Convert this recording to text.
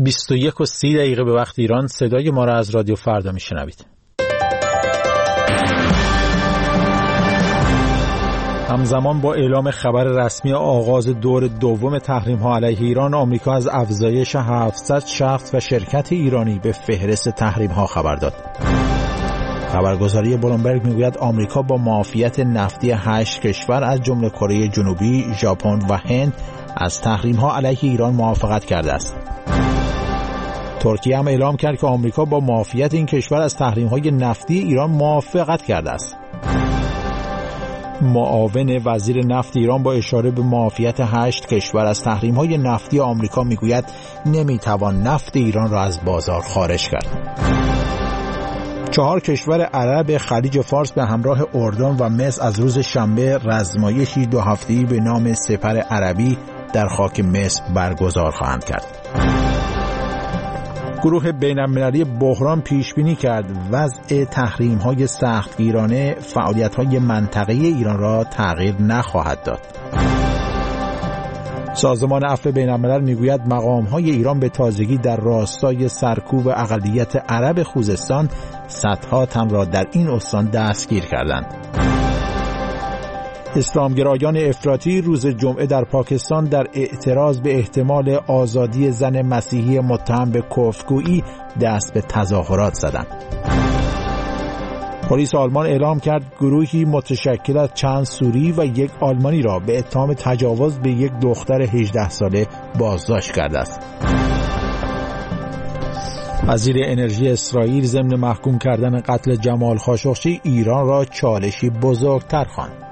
21:30 به وقت ایران صدای ما را از رادیو فردا میشنوید. همزمان با اعلام خبر رسمی آغاز دور دوم تحریم‌ها علیه ایران، آمریکا از افزایش 700 شخص و شرکت ایرانی به فهرست تحریم‌ها خبر داد. خبرگزاری بلومبرگ میگوید آمریکا با معافیت نفتی 8 کشور از جمله کره جنوبی، ژاپن و هند از تحریم‌ها علیه ایران موافقت کرده است. ترکیه هم اعلام کرد که آمریکا با معافیت این کشور از تحریم‌های نفتی ایران موافقت کرده است. معاون وزیر نفت ایران با اشاره به معافیت 8 کشور از تحریم‌های نفتی آمریکا میگوید نمیتوان نفت ایران را از بازار خارج کرد. 4 کشور عرب خلیج فارس به همراه اردن و مصر از روز شنبه رزمایشی 2 هفته‌ای به نام سپر عربی در خاک مصر برگزار خواهند کرد. گروه بین‌المللی بحران پیش بینی کرد وضع تحریم‌های سختگیرانه فعالیت‌های منطقه‌ای ایران را تغییر نخواهد داد. سازمان عفو بین‌الملل میگوید مقام‌های ایران به تازگی در راستای سرکوب اقلیت عرب خوزستان صدها تن را در این استان دستگیر کردند. اسلامگرایان افراطی روز جمعه در پاکستان در اعتراض به احتمال آزادی زن مسیحی متهم به کفرگویی دست به تظاهرات زدند. پلیس آلمان اعلام کرد گروهی متشکل از چند سوری و 1 آلمانی را به اتهام تجاوز به 1 دختر 18 ساله بازداشت کرده است. وزیر انرژی اسرائیل ضمن محکوم کردن قتل جمال خاشقچی ایران را چالشی بزرگتر خواند.